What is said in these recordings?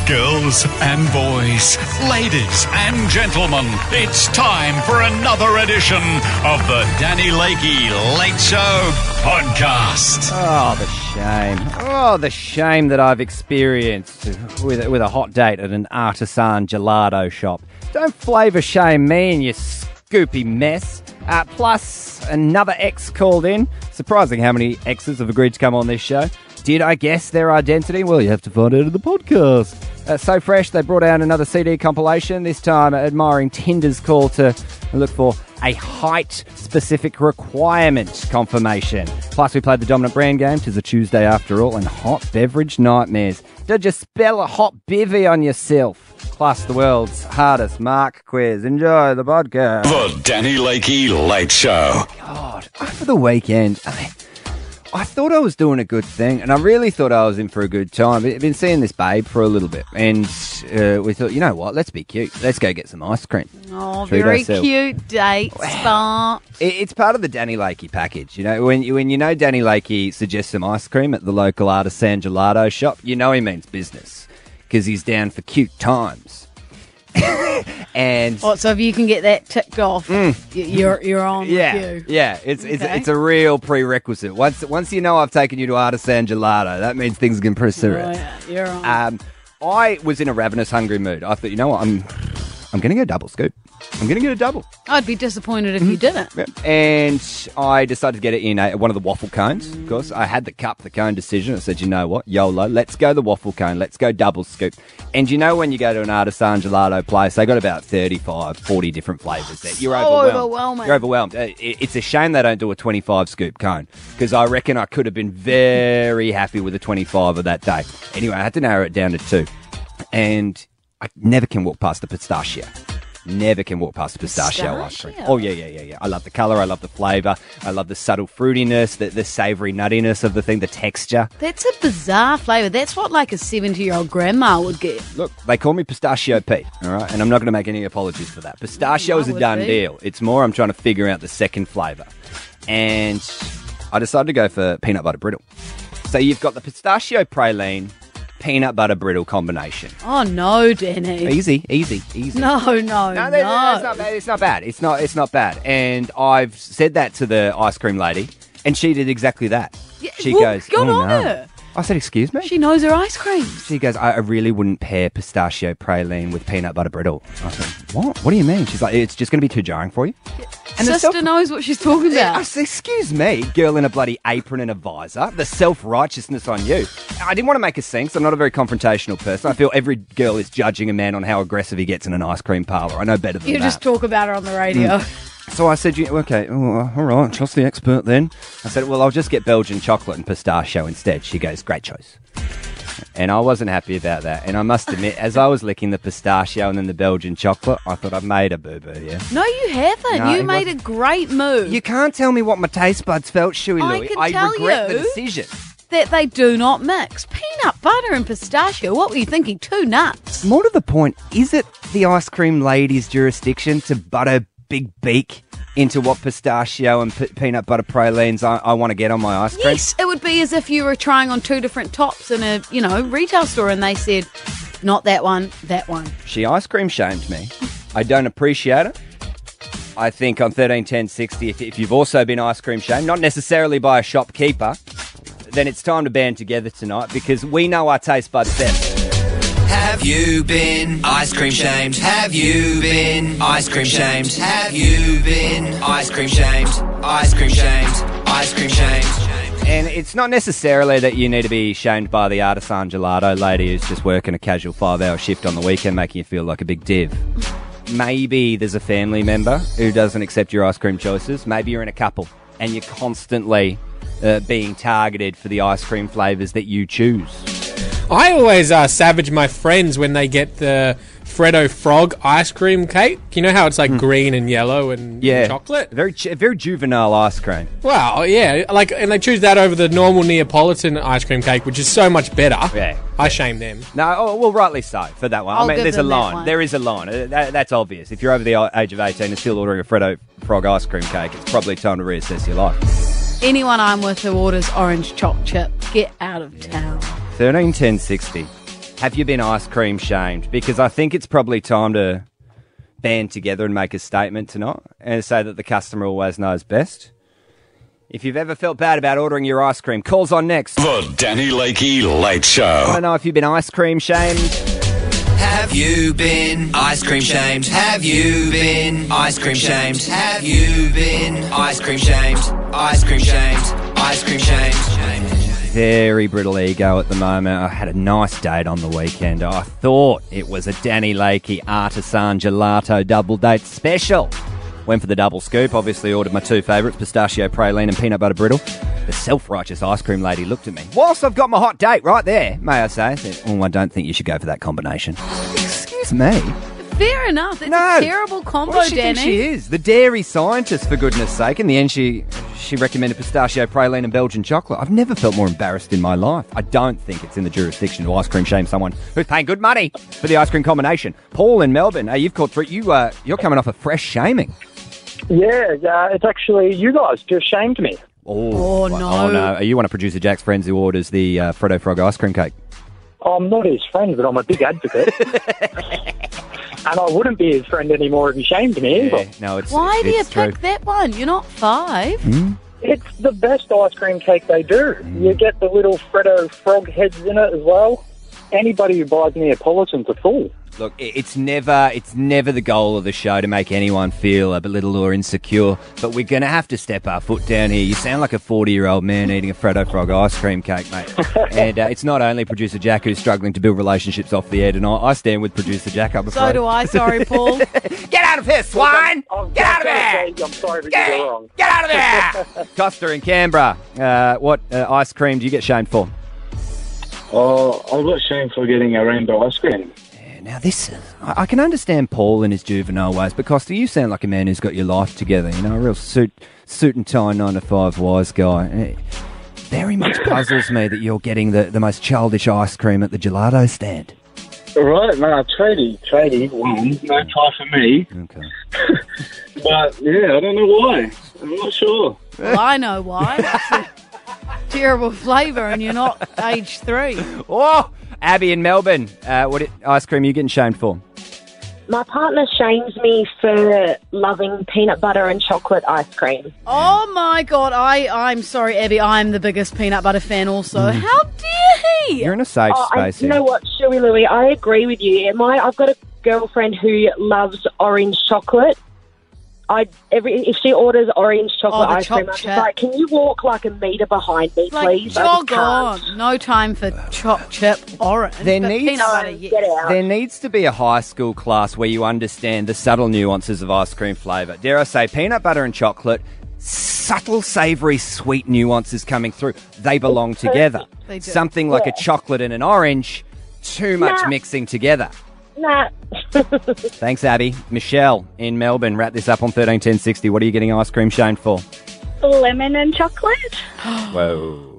Girls and boys, ladies and gentlemen, it's time for another edition of the Danny Lakey Late Show podcast. Oh, the shame. Oh, the shame that I've experienced with a hot date at an artisan gelato shop. Don't flavour shame me and you scoopy mess. Plus, another ex called in. Surprising how many exes have agreed to come on this show. Did I guess their identity? Well, you have to find out in the podcast. So Fresh, they brought out another CD compilation, this time admiring Tinder's call to look for a height-specific requirement confirmation. Plus, we played the Dominant Brand game, 'tis a Tuesday after all, and hot beverage nightmares. Did you spell a hot bivvy on yourself? Plus, the world's hardest mark quiz. Enjoy the podcast. The Danny Lakey Late Show. God, over the weekend, I thought I was doing a good thing, and I really thought I was in for a good time. I've been seeing this babe for a little bit, and we thought, you know what, let's be cute. Let's go get some ice cream. Oh, very cute date spot. It's part of the Danny Lakey package. You know, when you know Danny Lakey suggests some ice cream at the local artisan gelato shop, you know he means business, because he's down for cute times. And so if you can get that ticked off, you're on the queue. Yeah, it's a real prerequisite. Once you know I've taken you to artisan gelato, that means things can pretty serious. Yeah, you're on. I was in a ravenous, hungry mood. I thought, you know what, I'm going to go double scoop. I'm going to get a double. I'd be disappointed if you didn't. Yep. And I decided to get it in one of the waffle cones. Of course, I had the cone decision. I said, you know what, YOLO, let's go the waffle cone. Let's go double scoop. And you know when you go to an artisan gelato place, they got about 35, 40 different flavours there. You're overwhelmed. You're overwhelmed. It's a shame they don't do a 25 scoop cone, because I reckon I could have been very happy with a 25 of that day. Anyway, I had to narrow it down to 2. And I never can walk past the pistachio. Never can walk past pistachio ice cream. Oh, yeah. I love the colour. I love the flavour. I love the subtle fruitiness, the savoury nuttiness of the thing, the texture. That's a bizarre flavour. That's what like a 70-year-old grandma would get. Look, they call me Pistachio Pete, all right? And I'm not going to make any apologies for that. Pistachio is a done deal. It's more I'm trying to figure out the second flavour. And I decided to go for peanut butter brittle. So you've got the pistachio praline, peanut butter brittle combination. Oh no, Danny! Easy. No, it's not bad. It's not bad. And I've said that to the ice cream lady, and she did exactly that. Yeah, she goes, "Good on her." I said, "Excuse me." She knows her ice cream. She goes, "I really wouldn't pair pistachio praline with peanut butter brittle." I said, "What? What do you mean?" She's like, "It's just going to be too jarring for you." And sister knows what she's talking about. I said, "Excuse me, girl in a bloody apron and a visor. The self-righteousness on you." I didn't want to make a scene, so I'm not a very confrontational person. I feel every girl is judging a man on how aggressive he gets in an ice cream parlour. I know better than that. You just talk about her on the radio. So I said, okay, all right, trust the expert then. I said, well, I'll just get Belgian chocolate and pistachio instead. She goes, great choice. And I wasn't happy about that. And I must admit, as I was licking the pistachio and then the Belgian chocolate, I thought I've made a boo-boo, yeah? No, you haven't. No, you made a great move. You can't tell me what my taste buds felt, Shuey Louie. I regret the decision. That they do not mix. Peanut butter and pistachio. What were you thinking? 2 nuts. More to the point, is it the ice cream lady's jurisdiction to butt her big beak into what pistachio and peanut butter pralines I want to get on my ice cream? Yes, it would be as if you were trying on 2 different tops in a, retail store and they said, not that one, that one. She ice cream shamed me. I don't appreciate it. I think on 131060, if you've also been ice cream shamed, not necessarily by a shopkeeper, then it's time to band together tonight because we know our taste buds best. Have you been ice cream shamed? Have you been ice cream shamed? Have you been ice cream shamed? Ice cream shamed? Ice cream shamed? And it's not necessarily that you need to be shamed by the artisan gelato lady who's just working a casual 5-hour shift on the weekend making you feel like a big div. Maybe there's a family member who doesn't accept your ice cream choices. Maybe you're in a couple and you're constantly being targeted for the ice cream flavours that you choose. I always savage my friends when they get the Freddo Frog ice cream cake. You know how it's like green and yellow and chocolate? Very juvenile ice cream. Well, yeah, and they choose that over the normal Neapolitan ice cream cake, which is so much better. Yeah. I shame them. No, well, rightly so for that one. I'll give there's a them that line. one. There is a line. That's obvious. If you're over the age of 18 and still ordering a Freddo Frog ice cream cake, it's probably time to reassess your life. Anyone I'm with who orders orange choc chip, get out of town. 131060. Have you been ice cream shamed? Because I think it's probably time to band together and make a statement tonight and say that the customer always knows best. If you've ever felt bad about ordering your ice cream, calls on next. The Danny Lakey Late I Show. don't know if you've been ice cream shamed. Have you been ice cream shamed? Have you been ice cream shamed? Have you been ice cream shamed? Ice cream shamed? Ice cream shamed? Very brittle ego at the moment. I had a nice date on the weekend. I thought it was a Danny Lakey Artisan Gelato double date special. Went for the double scoop. Obviously ordered my two favourites, pistachio praline and peanut butter brittle. The self-righteous ice cream lady looked at me. Whilst I've got my hot date right there, may I say, said, I don't think you should go for that combination. Excuse me. Fair enough. It's No. a terrible combo, What does she Danny. think she is? The dairy scientist, for goodness sake. In the end, she recommended pistachio praline and Belgian chocolate. I've never felt more embarrassed in my life. I don't think it's in the jurisdiction to ice cream shame someone who's paying good money for the ice cream combination. Paul in Melbourne, you've caught through. You're coming off a fresh shaming. Yeah, it's actually you guys just shamed me. Oh, no. Oh, no. Are you one of producer Jack's friends who orders the Freddo Frog ice cream cake? I'm not his friend, but I'm a big advocate. And I wouldn't be his friend anymore if he shamed me either. Yeah, no, it's Why do you it's true. pick that one? You're not 5. It's the best ice cream cake they do. You get the little Freddo frog heads in it as well. Anybody who buys Neapolitan's a fool. Look, it's never the goal of the show to make anyone feel a little or insecure, but we're going to have to step our foot down here. You sound like a 40-year-old man eating a Freddo Frog ice cream cake, mate. And it's not only producer Jack who's struggling to build relationships off the air tonight. I stand with producer Jack, I'm afraid. So do I. Sorry, Paul. Get out of here, swine! Get out of here! I'm sorry, but you're wrong. Get out of there! Costa in Canberra, what ice cream do you get shamed for? Oh, I got shamed for getting a rainbow ice cream. Now this, I can understand Paul in his juvenile ways, but Costa, you sound like a man who's got your life together, you know, a real suit and tie 9-to-5 wise guy. It very much puzzles me that you're getting the most childish ice cream at the gelato stand. Right, no, tradie won. No tie for me. Okay. But, yeah, I don't know why. I'm not sure. Well, I know why. It's a terrible flavour and you're not age 3. Oh, Abby in Melbourne, what ice cream are you getting shamed for? My partner shames me for loving peanut butter and chocolate ice cream. Oh, my God. I'm sorry, Abby. I'm the biggest peanut butter fan also. How dare he? You're in a safe space You here. know what, Shuey Louie, I agree with you. I've got a girlfriend who loves orange chocolate. If she orders orange chocolate the ice cream, I'm choc just chip. like, can you walk like a metre behind me, Like, please? I just jog on. No time for choc chip orange. There but needs- peanut butter, yes. Get out. There needs to be a high school class where you understand the subtle nuances of ice cream flavour. Dare I say, peanut butter and chocolate, subtle, savoury, sweet nuances coming through. They belong together. They do. Something like a chocolate and an orange, too much Nah. mixing together. Nah. Thanks, Abby. Michelle in Melbourne, wrap this up on 131060. What are you getting ice cream shamed for? Lemon and chocolate. Whoa.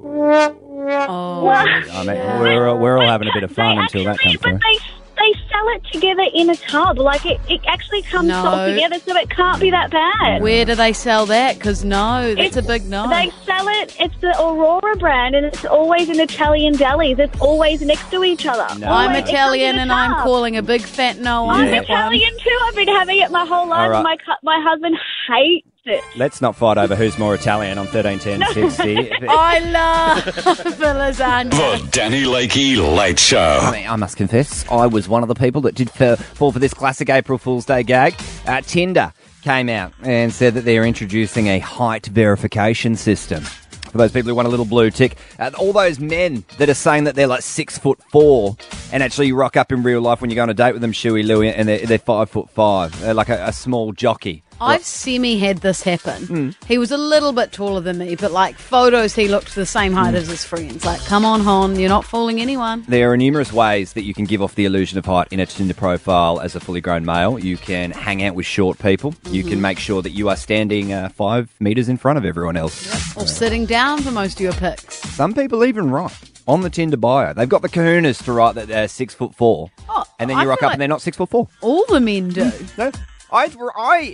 Oh, I mean, we're all having a bit of fun until that comes through. But they sell it together in a tub. Like, it actually comes No. all together, so it can't be that bad. where do they sell that? Because no, that's a big no. They sell it, it's the Aurora brand, and it's always in Italian delis. It's always next to each other. No. I'm Always. It Italian comes in and a I'm tub. calling a big fat no on I'm that one. Italian too. I've been having it my whole life. All right. My husband hates it. Let's not fight over who's more Italian on 131060. I love the lasagna. The Danny Lakey Late Show. I mean, I must confess, I was one of the people that did fall for this classic April Fool's Day gag. Tinder came out and said that they're introducing a height verification system. For those people who want a little blue tick, all those men that are saying that they're like 6'4" and actually you rock up in real life when you go on a date with them, Shuey Louie, and they're 5'5". They're like a small jockey. I've semi-had this happen. He was a little bit taller than me, but like photos, he looked the same height as his friends. Like, come on, Hon, you're not fooling anyone. There are numerous ways that you can give off the illusion of height in a Tinder profile as a fully grown male. You can hang out with short people. You can make sure that you are standing 5 metres in front of everyone else. Or sitting down for most of your pics. Some people even write on the Tinder bio. They've got the kahunas to write that they're 6'4", Oh, and then I you rock feel up and they're not 6'4". All the men do. No, I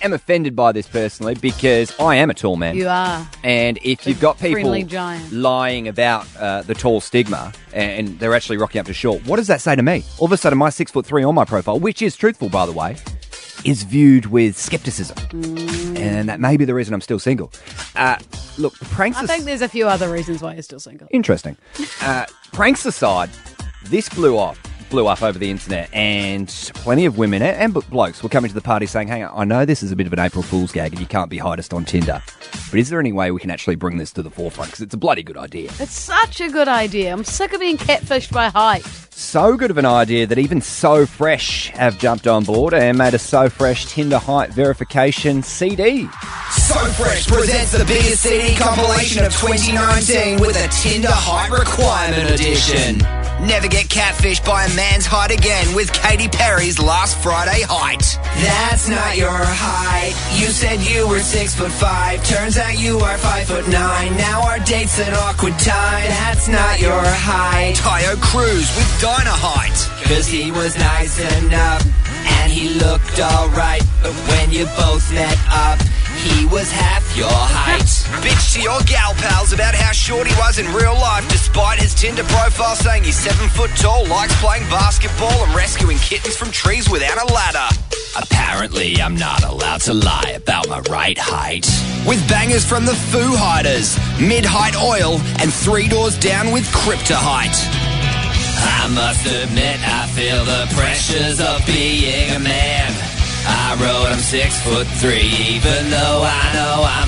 am offended by this personally because I am a tall man. You are. And if you've got people friendly giant. lying about the tall stigma and they're actually rocking up to short, what does that say to me? All of a sudden, my 6'3" on my profile, which is truthful, by the way, is viewed with skepticism. And that may be the reason I'm still single. Look, pranks... I think there's a few other reasons why you're still single. Interesting. Pranks aside, this blew up over the internet, and plenty of women and blokes were coming to the party saying, "Hang on, I know this is a bit of an April Fool's gag and you can't be highest on Tinder, but is there any way we can actually bring this to the forefront? Because it's a bloody good idea." It's such a good idea. I'm sick of being catfished by height. So good of an idea that even So Fresh have jumped on board and made a So Fresh Tinder height verification CD. So Fresh presents the biggest CD compilation of 2019 with a Tinder height requirement edition. Never get catfished by a man's height again with Katy Perry's Last Friday height. That's not your height. You said you were 6'5". Turns out you are 5'9". Now our date's an awkward time. That's not your height. Tayo Cruz with Dinah height. Cause he was nice enough and he looked alright. But when you both met up, he was half your height. Bitch to your gal pals about how short he was in real life, despite his Tinder profile saying he's 7 foot tall, likes playing basketball and rescuing kittens from trees without a ladder. Apparently I'm not allowed to lie about my right height. With bangers from the Foo Hiders, Mid-Height Oil, and 3 Doors Down with Crypto Height. I must admit I feel the pressures of being a man. I wrote I'm 6'3", even though I know I'm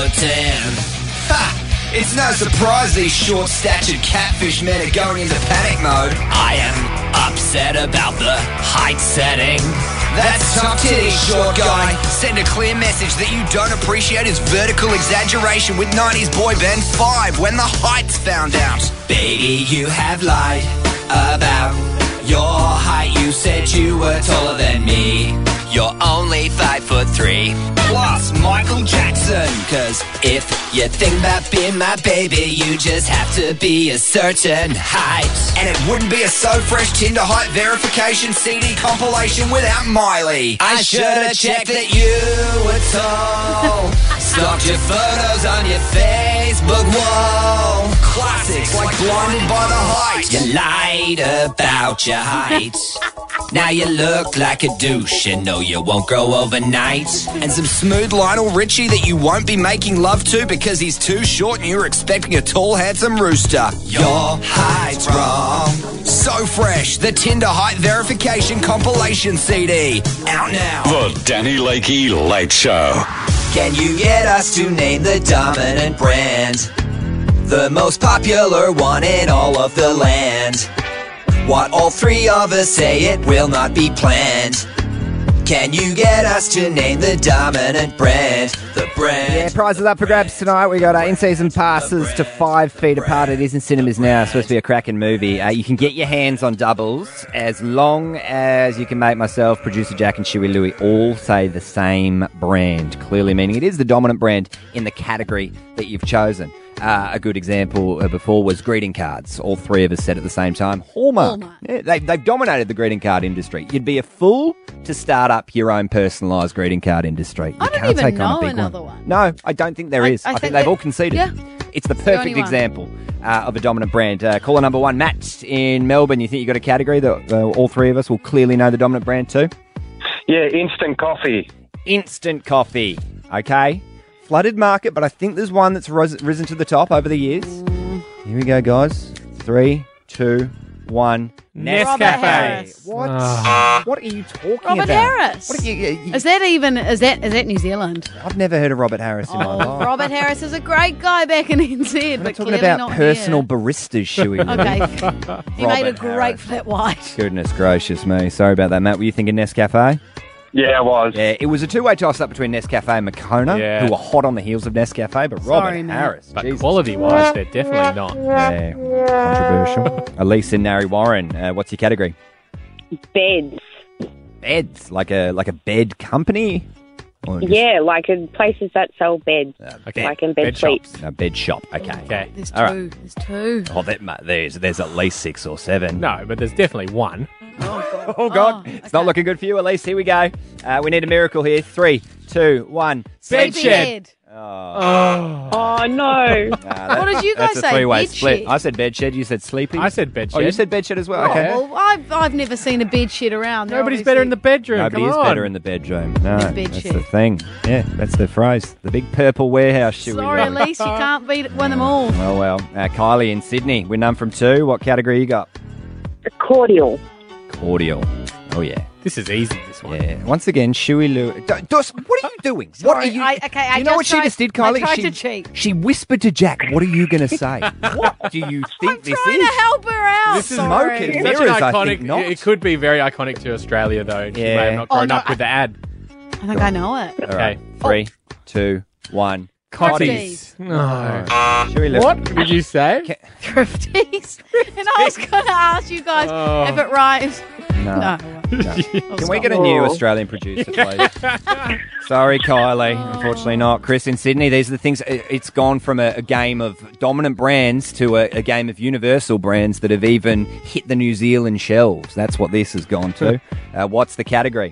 5'10". Ha! It's no surprise these short-statured catfish men are going into panic mode. I am upset about the height setting. That's tough titty, short guy. Send a clear message that you don't appreciate his vertical exaggeration with 90s boy band 5 when the height's found out. Baby, you have lied about your height. You said you were taller than me. You're only 5'3". Plus Michael Jackson. Cause if you think about being my baby, you just have to be a certain height. And it wouldn't be a So Fresh Tinder height verification CD compilation without Miley. I should've checked that you were tall. Stalked your photos on your Facebook wall. Classics like Blinded by the Height. You lied about your height. Now you look like a douche and no, you won't grow overnight. And some smooth Lionel Richie that you won't be making love to because he's too short and you're expecting a tall, handsome rooster. Your height's wrong. So Fresh, the Tinder height verification compilation CD. Out now. The Danny Lakey Late Show. Can you get us to name the dominant brand? The most popular one in all of the land. What all 3 of us say, it will not be planned. Can you get us to name the dominant brand? The brand. Yeah, prizes up for grabs tonight. We got in-season passes to 5 Feet Apart. It is in cinemas now. It's supposed to be a cracking movie. You can get your hands on doubles as long as you can make myself, producer Jack and Chewy Louie all say the same brand, clearly meaning it is the dominant brand in the category that you've chosen. A good example before was greeting cards. All 3 of us said at the same time, Hallmark. Yeah, they've dominated the greeting card industry. You'd be a fool to start up your own personalised greeting card industry. You I don't can't even take on know a big another one. one. No, I don't think there is. I think they've all conceded. Yeah. It's the the perfect only one. example of a dominant brand. Caller number 1, Matt in Melbourne. You think you got a category that all 3 of us will clearly know the dominant brand too? Yeah, instant coffee. Instant coffee. Okay. Flooded market, but I think there's one that's risen to the top over the years. Here we go, guys. 3, 2, 1. Robert Harris. What? What are you talking about? Robert Harris. What are you, Is that New Zealand? I've never heard of Robert Harris in my life. Robert Harris is a great guy back in NZ, We're but not talking clearly about not personal here. baristas, Shuey. Okay. He made a Robert great Harris. flat white. Goodness gracious me. Sorry about that, Matt. Were you thinking Nescafe? Yeah, I was. Yeah, it was a two-way toss-up between Nescafe and Moccona, who were hot on the heels of Nescafe, but Robert Sorry, Matt. Harris. But Jesus. quality-wise, they're definitely not. Yeah, controversial. Elise in Narry Warren, what's your category? Beds. Beds, like a bed company? Or just- Yeah, like in places that sell beds, Okay. like in bed Bed sheets. shops. A bed shop. Okay. Okay. There's All right. two. There's two. Oh, there's at least 6 or 7. No, but there's definitely one. Oh, God. It's not looking good for you, Elise. Here we go. We need a miracle here. 3, 2, 1. Bed Sleepy shed. head. Oh, no. What did you guys That's a say? 3-way Bed split. shed? I said bed shed. You said sleepy. I said bed Oh, you shed. said bed shed as well. Oh, Okay. well, I've never seen a bed shed around. They're Nobody's obviously- better in the bedroom. Nobody Come is on. better in the bedroom. No, The bed that's shed. the thing. Yeah, that's the phrase. The big purple warehouse shoe. Sorry, Elise, you can't win them all. Well. Kylie in Sydney. We're none from 2. What category you got? Cordial. Cordial. Oh, yeah. This is easy, this one. Yeah. Once again, Shuey Lou. Dos, what are you doing? What are Sorry, you? I you know what she tried- just did, I Kylie? tried she, to cheat. She whispered to Jack, "What are you going to say? What do you think I'm this trying is?" to help her out. This is Sorry. smoking. Such Mirrors, an I iconic. think not. It could be very iconic to Australia, though. She may Yeah. have not grown Oh, no, up with the ad. I think I know it. All right. Okay. 3, 2, 1. Cotties. No. Shuey Lou. What did you say? Thrifties. And I was going to ask you guys Oh. if it rhymes. No. No. Can we get a new Australian producer, please? Sorry, Kylie. Unfortunately not. Chris in Sydney, these are the things. It's gone from a game of dominant brands to a game of universal brands that have even hit the New Zealand shelves. That's what this has gone to. What's the category?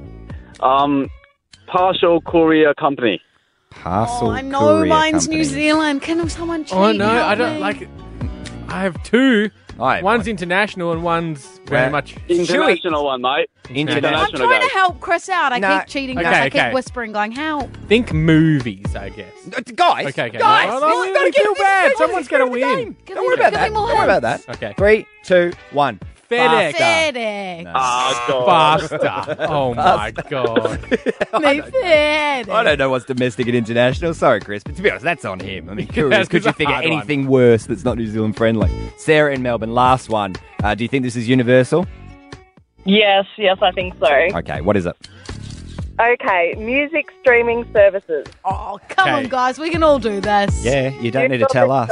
Partial courier company. Parcel Oh, I know courier mine's New company. Zealand. Can someone cheat? Oh, no. I Help don't me. like. I have two. Right, One's international and one's very Well, much. International one, mate. I'm International. trying to help Chris out. I No. keep cheating. Okay, I keep okay. whispering, going, help. Think movies, I guess. Guys, Okay. guys, No, you gotta don't get feel this bad. through. Someone's going to Through the win. game. Give Don't me- worry about give that. me more Don't worry about that. Okay. 3, 2, 1. FedEx. FedEx. Faster. Oh, my God. Me FedEx. I don't know what's domestic and international. Sorry, Chris, but to be honest, that's on him. I mean, curious, could it's you a figure hard one. anything worse that's not New Zealand friendly? Sarah in Melbourne, last one. Do you think this is universal? Yes, I think so. Okay, what is it? Okay, music streaming services. Oh, come Okay. on, guys. We can all do this. Yeah, you don't need to tell us.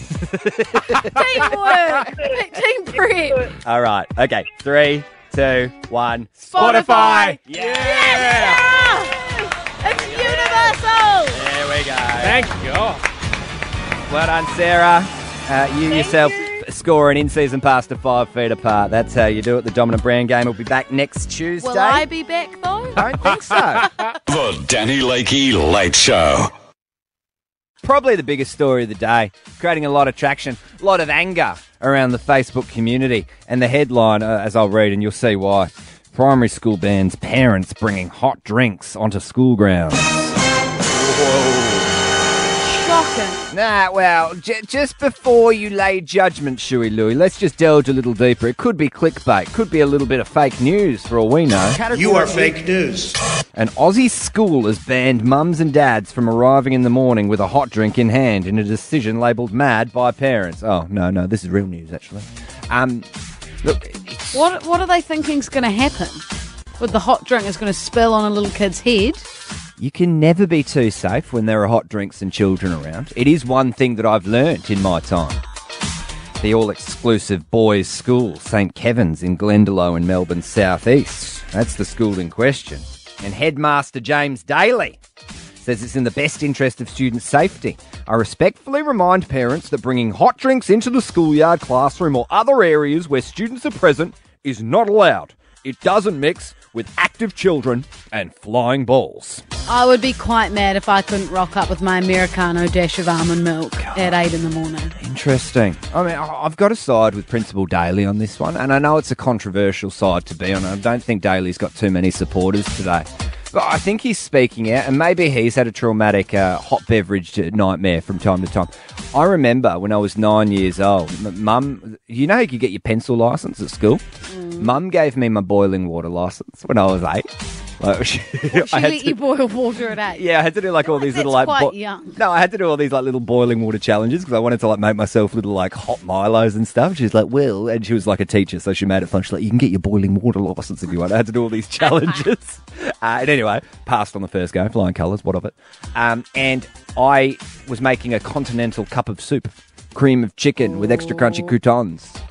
Teamwork. Team prep. All right, okay, 3, 2, 1. Spotify. Yeah! Yeah. It's universal. There we go. Thank you. Well done, Sarah. You yourself score an in-season pass to 5 feet apart. That's how you do it. The Dominant Brand game will be back next Tuesday. Will I be back, though? Don't think so. The Danny Lakey Late Show. Probably the biggest story of the day, creating a lot of traction, a lot of anger around the Facebook community. And the headline, as I'll read, and you'll see why, primary school bans parents bringing hot drinks onto school grounds. Shocking. Nah, well, just before you lay judgment, Shuey Louie, let's just delve a little deeper. It could be clickbait, could be a little bit of fake news for all we know. You are fake news. An Aussie school has banned mums and dads from arriving in the morning with a hot drink in hand in a decision labelled mad by parents. Oh, no, this is real news, actually. Look, What are they thinking's going to happen? With the hot drink is going to spill on a little kid's head? you can never be too safe when there are hot drinks and children around. It is one thing that I've learnt in my time. The all-exclusive boys' school, St Kevin's in Glendalough in Melbourne's southeast. That's the school in question. And Headmaster James Daly says it's in the best interest of student safety. I respectfully remind parents that bringing hot drinks into the schoolyard, classroom or other areas where students are present is not allowed. It doesn't mix with active children and flying balls. I would be quite mad if I couldn't rock up with my Americano dash of almond milk at 8 in the morning. Interesting. I mean, I've got to side with Principal Daly on this one, and I know it's a controversial side to be on. I don't think Daly's got too many supporters today. But I think he's speaking out, and maybe he's had a traumatic hot beverage nightmare from time to time. I remember when I was 9 years old, Mum, you know how you could get your pencil licence at school? Mum gave me my boiling water licence when I was 8. Like, She let you boil water at 8. Yeah, I had to do like all these That's little quite young. No, I had to do all these like little boiling water challenges because I wanted to like make myself little like hot Milos and stuff. She's like, "Well," and she was like a teacher, so she made it fun. She's like, "You can get your boiling water license if you want." I had to do all these challenges, and anyway, passed on the first go, flying colours. What of it? And I was making a continental cup of soup, cream of chicken with extra crunchy croutons.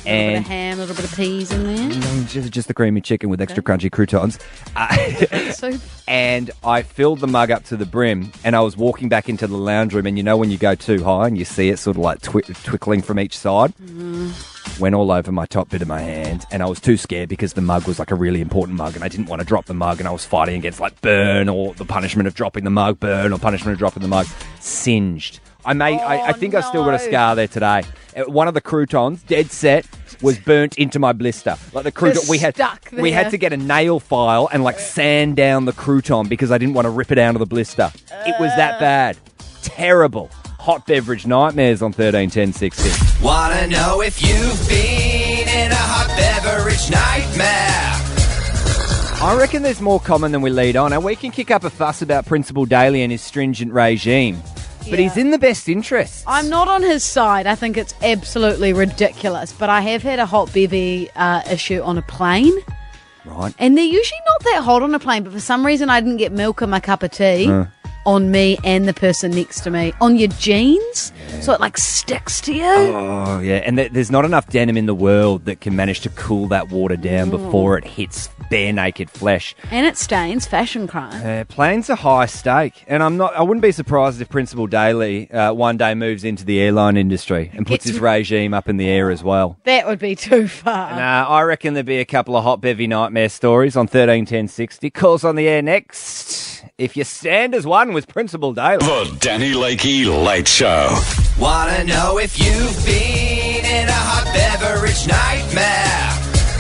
A little bit And of ham, a little bit of peas in there. just the creamy chicken with extra crunchy croutons. So And I filled the mug up to the brim, and I was walking back into the lounge room, and you know when you go too high and you see it sort of like twickling from each side? Went all over my top bit of my hand, and I was too scared because the mug was like a really important mug, and I didn't want to drop the mug, and I was fighting against like burn or the punishment of dropping the mug, burn or punishment of dropping the mug. Singed. I think I still got a scar there today. One of the croutons, dead set, was burnt into my blister. Like the crouton, we had to get a nail file and like sand down the crouton because I didn't want to rip it out of the blister. It was that bad. Terrible. Hot beverage nightmares on 131060. Wanna know if you've been in a hot beverage nightmare? I reckon there's more common than we lead on, and we can kick up a fuss about Principal Daly and his stringent regime. But he's in the best interest. I'm not on his side. I think it's absolutely ridiculous. But I have had a hot bevy issue on a plane. Right. And they're usually not that hot on a plane, but for some reason I didn't get milk in my cup of tea on me and the person next to me. On your jeans, so it like sticks to you. Oh, yeah. And there's not enough denim in the world that can manage to cool that water down before it hits bare naked flesh. And it stains, fashion crime. Planes are high stake, and I wouldn't be surprised if Principal Daly one day moves into the airline industry and puts his regime up in the air as well. That would be too far. Nah, I reckon there'd be a couple of hot bevy nightmare stories on 131060. Calls on the air next. If you stand as one with Principal Daly. The Danny Lakey Late Show. Wanna know if you've been in a hot beverage nightmare?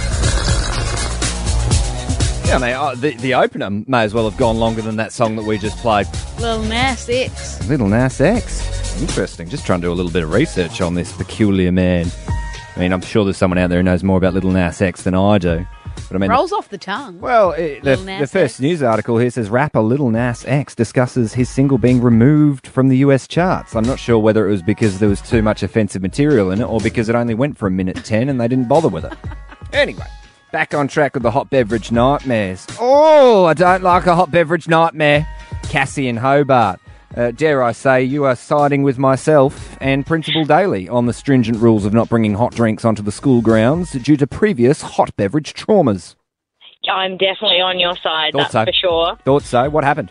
Yeah, mate, the opener may as well have gone longer than that song that we just played. Lil Nas X. Little Nas X. Interesting. Just trying to do a little bit of research on this peculiar man. I mean, I'm sure there's someone out there who knows more about Little Nas X than I do. But I mean, rolls off the tongue. Well, the first news article here says rapper Little Nas X discusses his single being removed from the US charts. I'm not sure whether it was because there was too much offensive material in it or because it only went for 1:10 and they didn't bother with it. Anyway, back on track with the hot beverage nightmares. Oh, I don't like a hot beverage nightmare. Cassie in Hobart. Dare I say, you are siding with myself and Principal Daly on the stringent rules of not bringing hot drinks onto the school grounds due to previous hot beverage traumas. I'm definitely on your side, Thought that's so. for sure. Thought so. What happened?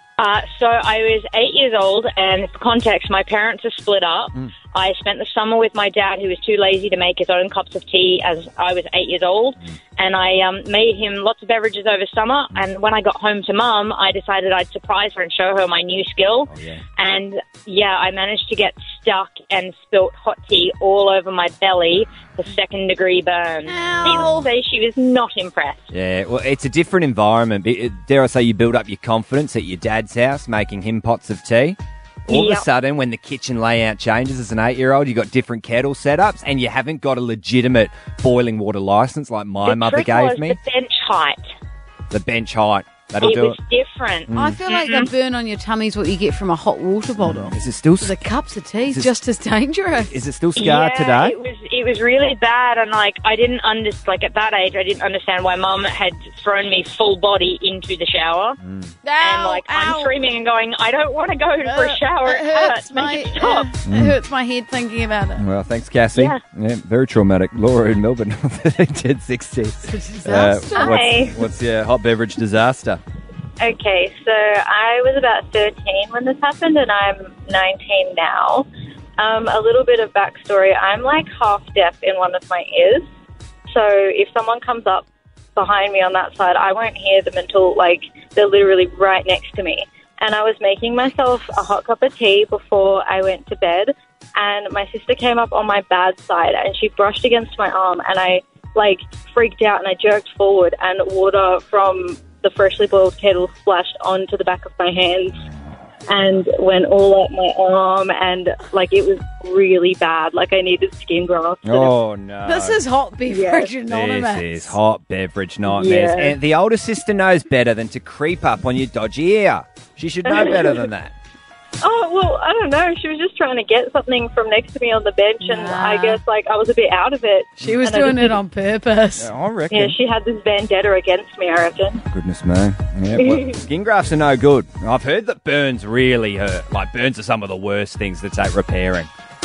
So I was 8 years old, and for context, my parents are split up. I spent the summer with my dad, who was too lazy to make his own cups of tea as I was 8 years old. And I made him lots of beverages over summer. And when I got home to Mum, I decided I'd surprise her and show her my new skill. And, I managed to get stuck and spilt hot tea all over my belly for second-degree burns. Needless to say, she was not impressed. Yeah, well, it's a different environment. Dare I say you build up your confidence at your dad's house, making him pots of tea. All of a sudden, when the kitchen layout changes as an 8-year-old, you've got different kettle setups and you haven't got a legitimate boiling water license like my mother gave me. The bench height. The bench height. That'll do It was different. I feel like a burn on your tummy is what you get from a hot water bottle. Is it still... The cups of tea is just as dangerous. Is it still scarred today? It was really bad, and I didn't understand. At that age, I didn't understand why Mum had thrown me full body into the shower, and I'm screaming and going, I don't want to go for a shower. It hurts, Make mate. it stop. It hurts my head thinking about it. Well, thanks, Cassie. Yeah. Very traumatic. Laura in Melbourne, 1060. Hi. What's your hot beverage disaster? Okay, so I was about 13 when this happened, and I'm 19 now. A little bit of backstory. I'm like half deaf in one of my ears. So if someone comes up behind me on that side, I won't hear them until they're literally right next to me. And I was making myself a hot cup of tea before I went to bed, and my sister came up on my bad side, and she brushed against my arm, and I freaked out, and I jerked forward, and water from the freshly boiled kettle splashed onto the back of my hands and went all up my arm, and it was really bad. I needed skin grafts. Oh no! This is hot beverage anonymous. This is hot beverage nightmares. Yeah. And the older sister knows better than to creep up on your dodgy ear. She should know better than that. Oh, well, I don't know. She was just trying to get something from next to me on the bench, and I guess, I was a bit out of it. She was And I doing just- it on purpose. Yeah, I reckon. Yeah, she had this vendetta against me, I reckon. Goodness me. Yeah, well, skin grafts are no good. I've heard that burns really hurt. Burns are some of the worst things that take repairing.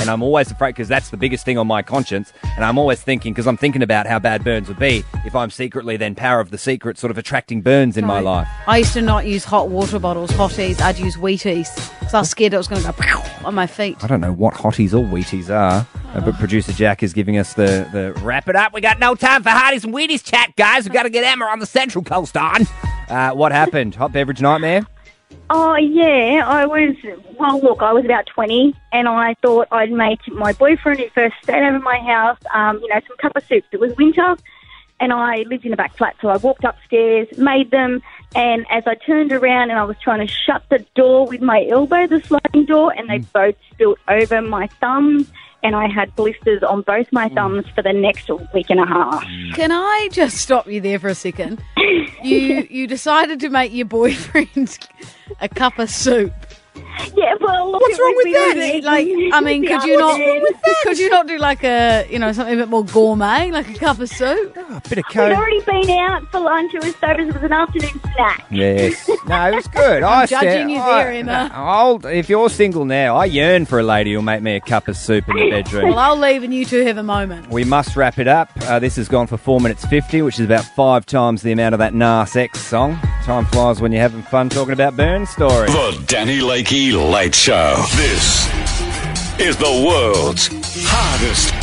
And I'm always afraid because that's the biggest thing on my conscience. And I'm always thinking, because I'm thinking about how bad burns would be if I'm secretly then power of the secret sort of attracting burns in my life. I used to not use hot water bottles, hotties. I'd use Wheaties because I was scared it was going to go on my feet. I don't know what hotties or Wheaties are, but producer Jack is giving us the wrap it up. We got no time for hotties and Wheaties chat, guys. We've got to get Emma on the Central Coast on. What happened? Hot beverage nightmare? Oh, yeah. I was about 20, and I thought I'd make my boyfriend who first stayed over my house, some cup of soups. It was winter, and I lived in a back flat, so I walked upstairs, made them, and as I turned around and I was trying to shut the door with my elbow, the sliding door, and they both spilled over my thumbs, and I had blisters on both my thumbs for the next week and a half. Can I just stop you there for a second? You decided to make your boyfriend a cup of soup. Yeah, well, look, what's wrong with that? Could you not do like a, something a bit more gourmet, like a cup of soup? A bit of We'd already been out for lunch. It was an afternoon snack. Yes. No, it was good. I'm judging you there, Emma. If you're single now, I yearn for a lady who'll make me a cup of soup in the bedroom. Well, I'll leave and you two have a moment. We must wrap it up. This has gone for 4 minutes 50, which is about 5 times the amount of that Nas X song. Time flies when you're having fun talking about burn stories. The Danny Lakey Late Show. This is the world's hardest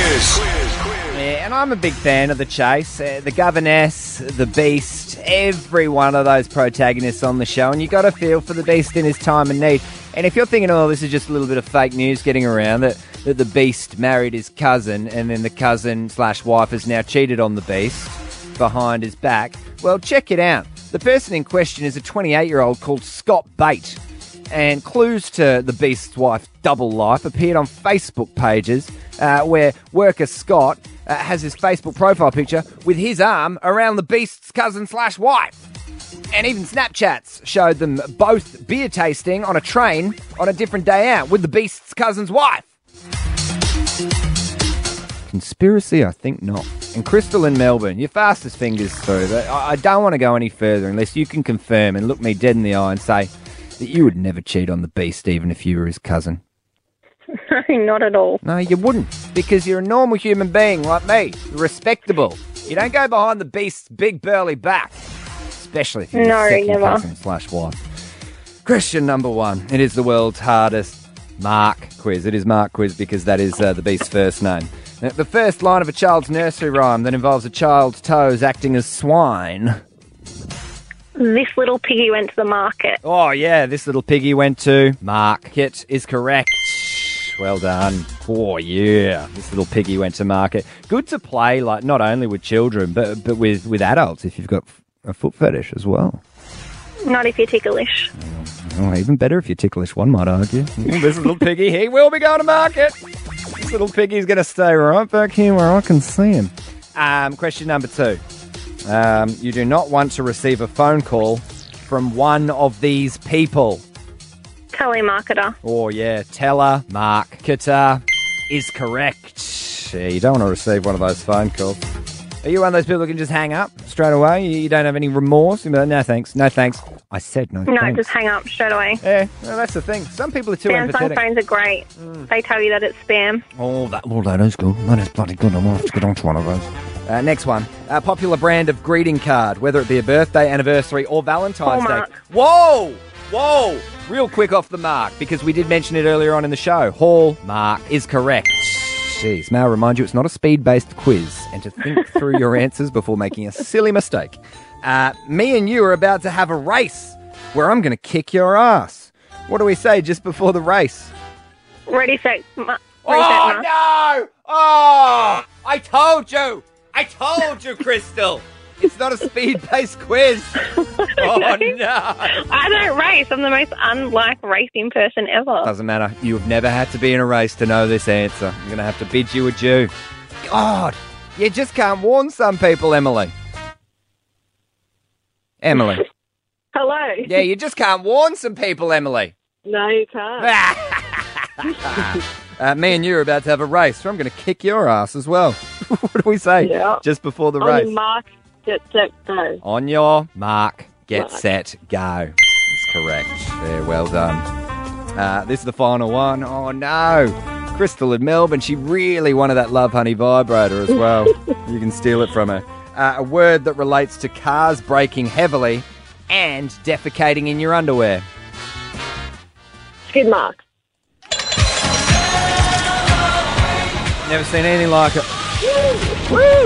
quiz. Yeah, and I'm a big fan of The Chase. The Governess, The Beast, every one of those protagonists on the show. And you got to feel for the Beast in his time of need. And if you're thinking, this is just a little bit of fake news getting around, that the Beast married his cousin and then the cousin/wife has now cheated on the Beast behind his back, well, check it out. The person in question is a 28-year-old called Scott Bate. And clues to the Beast's wife's double life appeared on Facebook pages where worker Scott has his Facebook profile picture with his arm around the Beast's cousin/wife. And even Snapchats showed them both beer tasting on a train on a different day out with the Beast's cousin's wife. Conspiracy? I think not. And Crystal in Melbourne, your fastest fingers through. I don't want to go any further unless you can confirm and look me dead in the eye and say that you would never cheat on the Beast even if you were his cousin. No, not at all. No, you wouldn't, because you're a normal human being like me. You're respectable. You don't go behind the Beast's big burly back, especially if you're his second cousin/wife. Question number 1. It is the world's hardest Mark quiz. It is Mark quiz because that is the Beast's first name. Now, the first line of a child's nursery rhyme that involves a child's toes acting as swine. This little piggy went to the market. Oh, yeah, this little piggy went to market is correct. Well done. Oh, yeah, this little piggy went to market. Good to play, like, not only with children, but with adults if you've got a foot fetish as well. Not if you're ticklish. Oh, even better if you're ticklish, one might argue. This little piggy, he will be going to market. This little piggy's going to stay right back here where I can see him. Question number 2. You do not want to receive a phone call from one of these people. Telemarketer. Oh, yeah. Telemarketer is correct. Yeah, you don't want to receive one of those phone calls. Are you one of those people who can just hang up straight away? You don't have any remorse? You're like, no, thanks. No, thanks. I said no, thanks. No, just hang up straight away. Yeah, well, that's the thing. Some people are too empathetic. Samsung phones are great. They tell you that it's spam. Oh, that is good. That is bloody good. I'm going to have to get onto one of those. Next one. A popular brand of greeting card, whether it be a birthday, anniversary, or Valentine's Hallmark. Day. Whoa! Real quick off the mark, because we did mention it earlier on in the show. Hallmark is correct. Jeez, may I remind you, it's not a speed-based quiz, and to think through your answers before making a silly mistake. Me and you are about to have a race where I'm going to kick your ass. What do we say just before the race? Ready, set, no! Oh! I told you, Crystal! It's not a speed-based quiz. Oh, no. I don't race. I'm the most unlike racing person ever. Doesn't matter. You've never had to be in a race to know this answer. I'm going to have to bid you adieu. God, you just can't warn some people, Emily. Emily. Hello. Yeah, you just can't warn some people, Emily. No, you can't. Me and you are about to have a race, so I'm going to kick your ass as well. What do we say? Yeah. Just before the race. On your mark, get set, go. On your mark, get set, go. That's correct. There, well done. This is the final one. Oh, no. Crystal in Melbourne, she really wanted that Love Honey vibrator as well. You can steal it from her. A word that relates to cars braking heavily and defecating in your underwear. Skid mark. Never seen anything like it. Woo!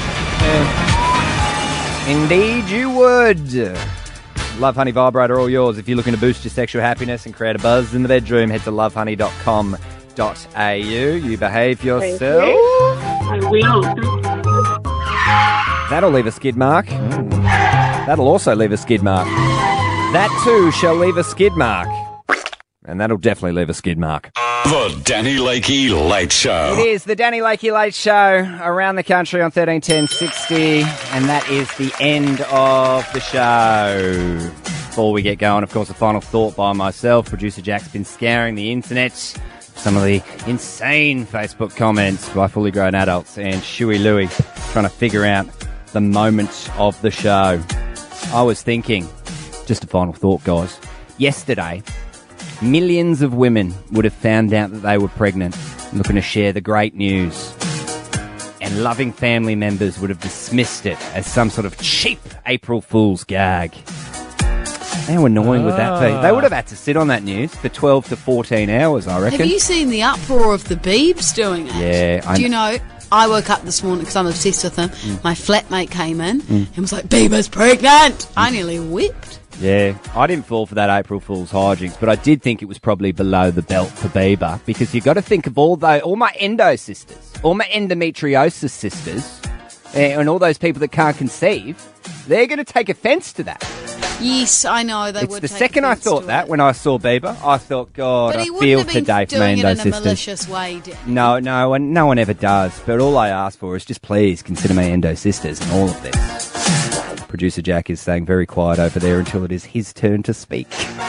Yeah. Indeed you would. Love Honey vibrator, all yours. If you're looking to boost your sexual happiness and create a buzz in the bedroom, head to lovehoney.com.au. You behave yourself. I will. That'll leave a skid mark. That'll also leave a skid mark. That too shall leave a skid mark. And that'll definitely leave a skid mark. The Danny Lakey Late Show. It is the Danny Lakey Late Show around the country on 131060, and that is the end of the show. Before we get going, of course, a final thought by myself. Producer Jack's been scouring the internet, some of the insane Facebook comments by fully grown adults, and Shuey Louie trying to figure out the moment of the show. I was thinking, just a final thought, guys. Yesterday, millions of women would have found out that they were pregnant, looking to share the great news. And loving family members would have dismissed it as some sort of cheap April Fool's gag. How annoying would that be? They would have had to sit on that news for 12 to 14 hours, I reckon. Have you seen the uproar of the Beebs doing it? Yeah. Do you know, I woke up this morning because I'm obsessed with him. My flatmate came in and was like, Bieber's pregnant. I nearly wept. Yeah, I didn't fall for that April Fool's hijinks, but I did think it was probably below the belt for Bieber, because you've got to think of all my endo sisters, all my endometriosis sisters, and all those people that can't conceive. They're going to take offence to that. Yes, I know. They It's would the take second I offence thought to that it. when I saw Bieber, I thought, God, But I he feel wouldn't have been today for my doing it endo in a sisters. malicious way, did he? No, and no one ever does. But all I ask for is just please consider my endo sisters in all of this. Producer Jack is staying very quiet over there until it is his turn to speak.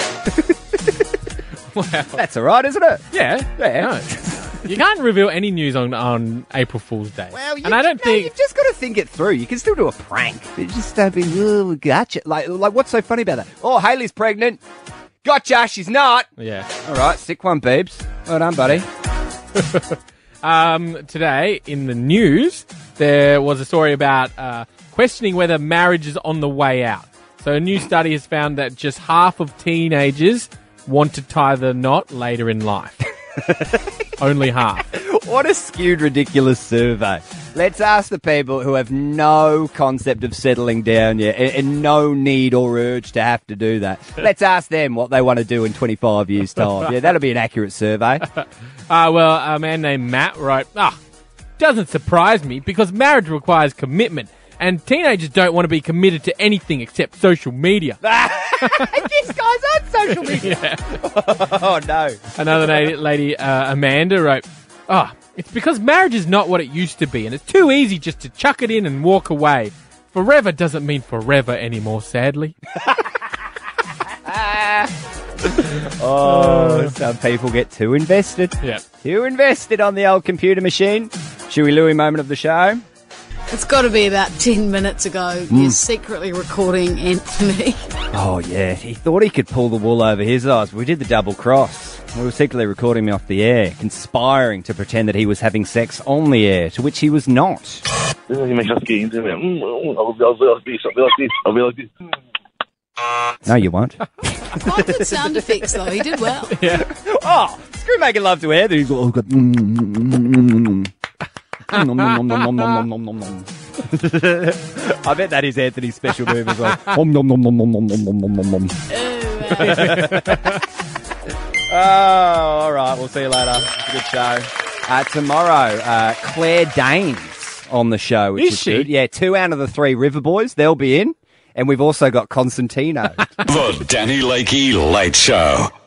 Wow. That's all right, isn't it? Yeah. Yeah. No. You can't reveal any news on April Fool's Day. Well, and I don't think... you've just got to think it through. You can still do a prank, but just don't be, oh, gotcha. Like, what's so funny about that? Oh, Hayley's pregnant. Gotcha, she's not. Yeah. All right, sick one, Beebs. Well done, buddy. Today, in the news, there was a story about questioning whether marriage is on the way out. So a new study has found that just half of teenagers want to tie the knot later in life. Only half. What a skewed, ridiculous survey. Let's ask the people who have no concept of settling down yet and no need or urge to have to do that. Let's ask them what they want to do in 25 years' time. Yeah, that'll be an accurate survey. Well, a man named Matt wrote, doesn't surprise me because marriage requires commitment and teenagers don't want to be committed to anything except social media. This guy's on social media. Yeah. Oh, no. Another lady, Amanda, wrote, it's because marriage is not what it used to be and it's too easy just to chuck it in and walk away. Forever doesn't mean forever anymore, sadly. Some people get too invested. Yeah. Too invested on the old computer machine. Shuey Louie moment of the show. It's got to be about 10 minutes ago. You're secretly recording Anthony. Oh, yeah. He thought he could pull the wool over his eyes. We did the double cross. We were secretly recording me off the air, conspiring to pretend that he was having sex on the air, to which he was not. I'll be like this. No, you won't. Quite good sound effects, though. He did well. Yeah. Oh, screw making love to air. He's got... I bet that is Anthony's special move as well. Oh, all right. We'll see you later. It's a good show. Tomorrow, Claire Danes on the show, which is she? good. Yeah, 2 out of the 3 River Boys. They'll be in. And we've also got Constantino. The Danny Lakey Late Show.